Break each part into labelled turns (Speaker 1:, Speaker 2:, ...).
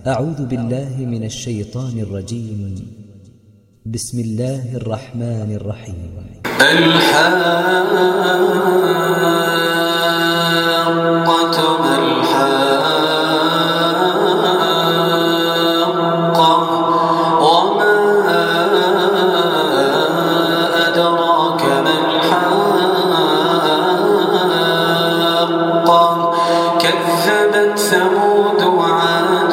Speaker 1: أعوذ بالله من الشيطان الرجيم. بسم الله الرحمن الرحيم.
Speaker 2: الحاقة ما الحاقة وما أدراك ما الحاقة كذبت ثمود وعاد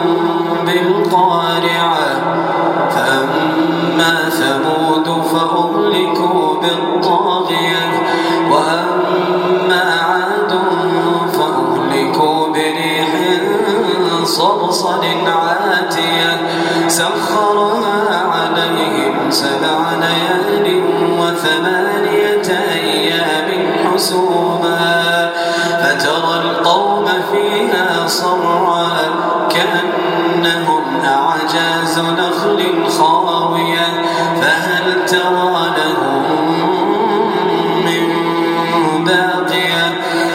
Speaker 2: بالقارعة فأما ثمود فأهلكوا بالطاغية وأما عاد فأهلكوا بريح صرصر عاتية سخرها عليهم 7 ليال و8 أيام حسوما فترى القوم فيها صرعا كأنهم أعجاز نخل خاوية فهل ترى لهم من باقية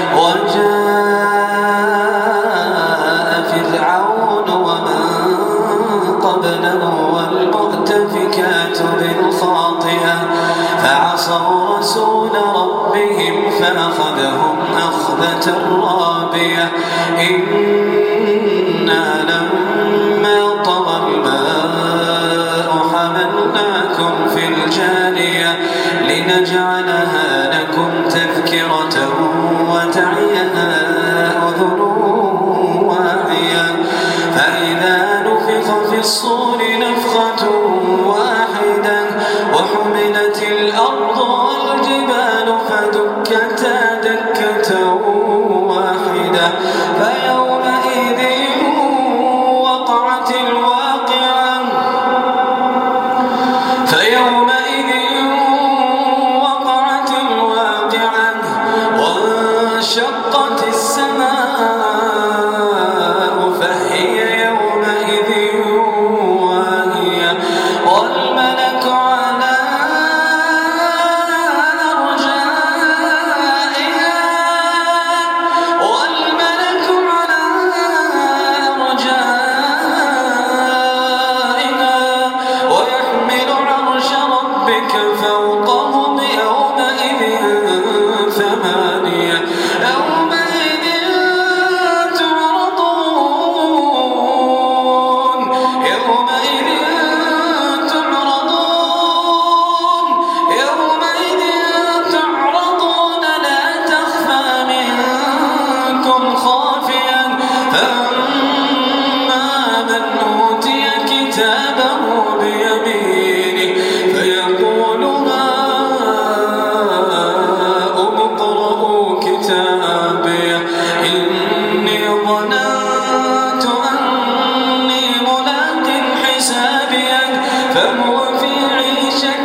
Speaker 2: وجاء فرعون ومن قبله والمؤتفكات بالخاطئة فعصوا رسول ربهم فأخذهم أخذة رابية إنا لما طغى الماء حملناكم في الجارية لنجعلها لكم تذكرة وتعيها أذن واعية فإذا نفخ في الصور نفخة واحدة وحملت الأرض والجبال فدكتا دكة واحدة فيومئذ وقعت الواقعة وانشقت السماء فهي يومئذ واهية والملك على أرجائها ويحمل عرش ربك فوقهم يومئذ 8 يومئذ تعرضون لا تخفى منكم خافية فأما من أوتي كتابه بيمينه فيقول هاؤم اقرءوا كتابيه إني ظننت أني ملاق حسابيه فهو في عيشة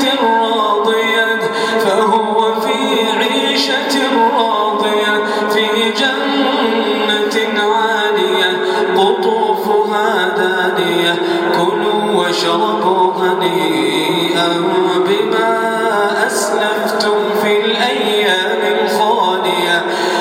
Speaker 2: راضية في جنة عالية قطوفها دانية كلوا واشربوا هنيئا بما أسلفتم في الأيام الخالية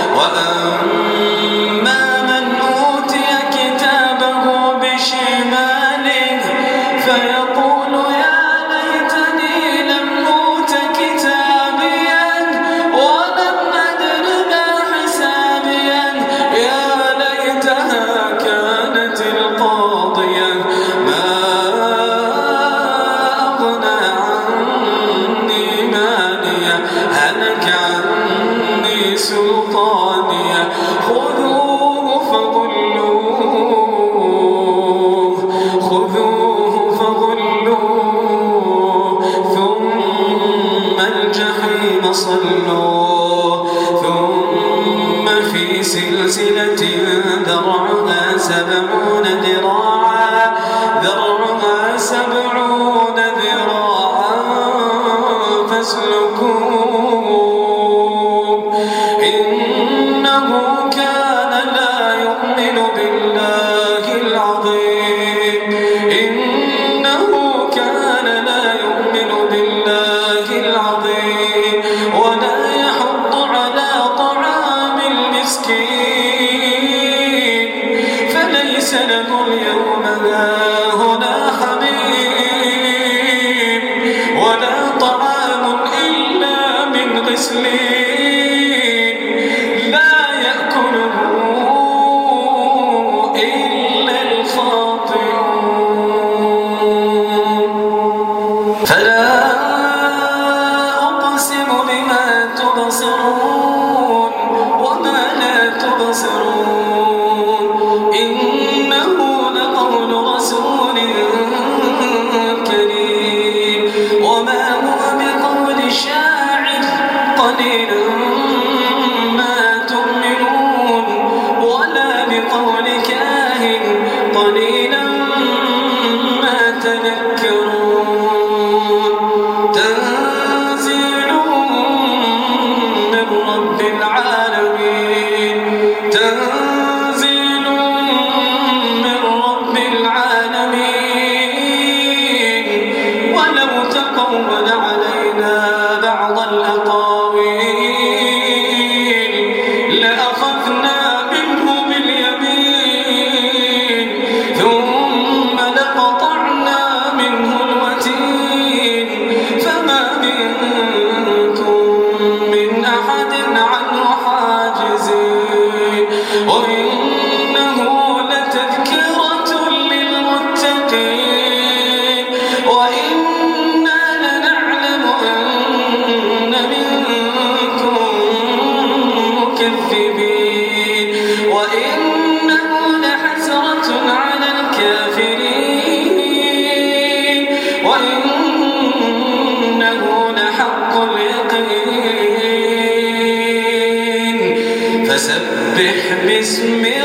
Speaker 2: وأما من أوتي كتابه بشماله فيقول يا ليتني لم أوت كتابيا ولم أدر ما حسابيا يا ليتها كانت القاضية اليوم هاهنا حميم ولا طعام إلا من غسلين لا يأكله إلا الخاطئون فلا أقسم بما تبصرون وما لا تبصرون إنه لقول رسول كريم وما هو بقول شاعر قليلا ما تؤمنون ولا بقول كاهن قليلا ما تذكرون تنزيل من رب العالمين تنزيل من رب العالمين ولو تقول علينا بعض الأقاويل لأخذنا منه باليمين ثم لقطعنا منه الوتين فما منكم من أحد عنه حاجزين وإنه لتذكرة للمتقين وإنا لنعلم أن منكم مكذبين وإنه لحسرة على الكافرين وإنه لحق اليقين فسبح باسم